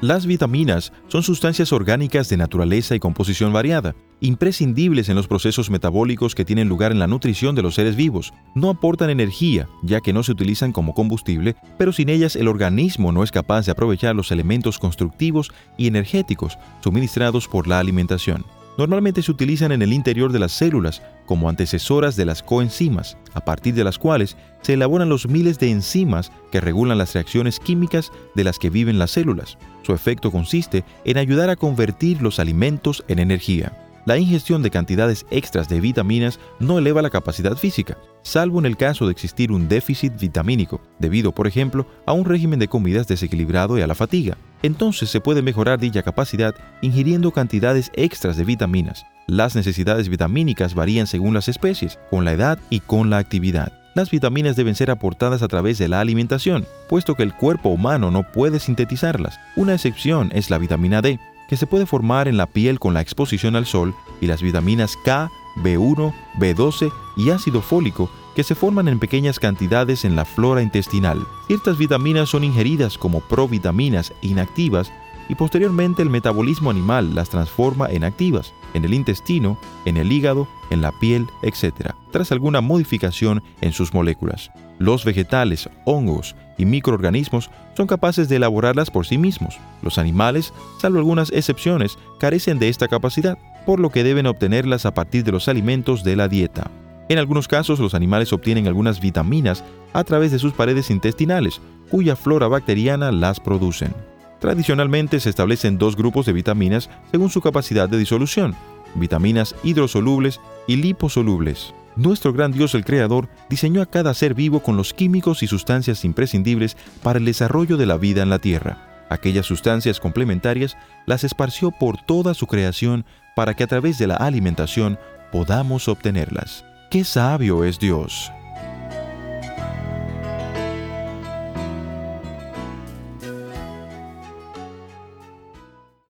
Las vitaminas son sustancias orgánicas de naturaleza y composición variada, imprescindibles en los procesos metabólicos que tienen lugar en la nutrición de los seres vivos. No aportan energía, ya que no se utilizan como combustible, pero sin ellas el organismo no es capaz de aprovechar los elementos constructivos y energéticos suministrados por la alimentación. Normalmente se utilizan en el interior de las células como antecesoras de las coenzimas, a partir de las cuales se elaboran los miles de enzimas que regulan las reacciones químicas de las que viven las células. Su efecto consiste en ayudar a convertir los alimentos en energía. La ingestión de cantidades extras de vitaminas no eleva la capacidad física, salvo en el caso de existir un déficit vitamínico, debido, por ejemplo, a un régimen de comidas desequilibrado y a la fatiga. Entonces se puede mejorar dicha capacidad ingiriendo cantidades extras de vitaminas. Las necesidades vitamínicas varían según las especies, con la edad y con la actividad. Las vitaminas deben ser aportadas a través de la alimentación, puesto que el cuerpo humano no puede sintetizarlas. Una excepción es la vitamina D, que se puede formar en la piel con la exposición al sol, y las vitaminas K, B1, B12 y ácido fólico, que se forman en pequeñas cantidades en la flora intestinal. Ciertas vitaminas son ingeridas como provitaminas inactivas y posteriormente el metabolismo animal las transforma en activas, en el intestino, en el hígado, en la piel, etc., tras alguna modificación en sus moléculas. Los vegetales, hongos y microorganismos son capaces de elaborarlas por sí mismos. Los animales, salvo algunas excepciones, carecen de esta capacidad, por lo que deben obtenerlas a partir de los alimentos de la dieta. En algunos casos, los animales obtienen algunas vitaminas a través de sus paredes intestinales, cuya flora bacteriana las producen. Tradicionalmente se establecen dos grupos de vitaminas según su capacidad de disolución: vitaminas hidrosolubles y liposolubles. Nuestro gran Dios, el Creador, diseñó a cada ser vivo con los químicos y sustancias imprescindibles para el desarrollo de la vida en la tierra. Aquellas sustancias complementarias las esparció por toda su creación para que a través de la alimentación podamos obtenerlas. ¡Qué sabio es Dios!